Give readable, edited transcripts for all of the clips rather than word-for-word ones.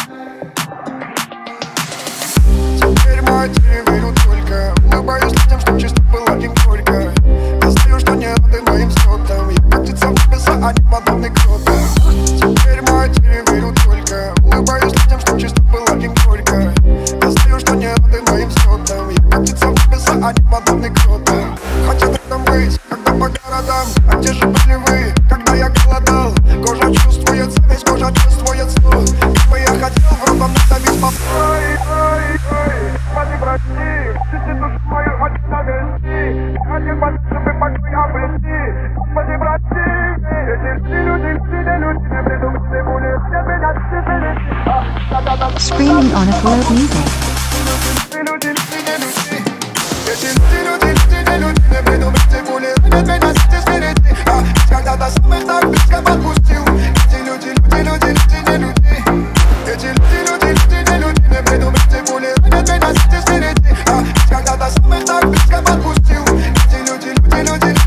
Теперь матери верю только, улыбаюсь людям, чтоб чисто было им горько. Я знаю, что не рады моим взлетам, я как птица в небеса, а не подобный кротам. Теперь матери верю только, улыбаюсь людям, чтоб чисто было им горько. Я знаю, что не рады моим взлетам, я как птица в небеса, а не подобный кротам. Хотят рядом быть, когда по городам, а где же были вы, когда я голодал? Кожа чувствует зависть, кожа чувствует зло. Как бы я хотел в ротом надавить по Господи, прости, чисти душу мою от навести. Я хотел бы, чтобы покой обрести. Господи, прости, эти люди, не придумали боли, хотят меня чистить. Screaming on a Float Music. Эти люди, не придумали боли, хотят меня чистить. Когда до самых так близко подпустил. Эти люди, не люди. Эти люди, не придумали боли, хотят меня чистить. Когда до самых так близко подпустил. Эти люди, не люди.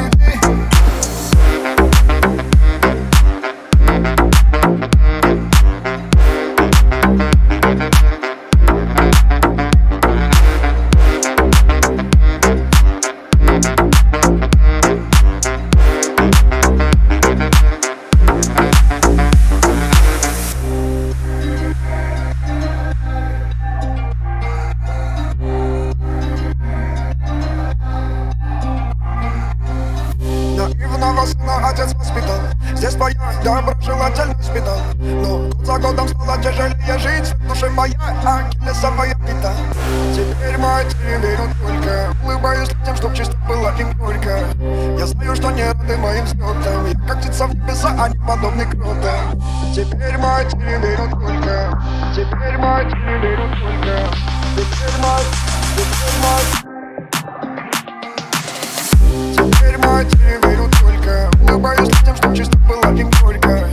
Наивного сына отец воспитал. Здесь твоя доброжелательность питал. Но год за годом стало тяжелее жить. В душе моя ахиллесовая пята. Теперь матери верю только, улыбаюсь людям, чтоб чисто было им горько. Я знаю, что не рады моим взлетам, я как птица в небеса, а не подобный кротам. Теперь матери верю только, теперь матери верю только. Теперь матери верю только, улыбаюсь людям, чтоб чисто было им горько.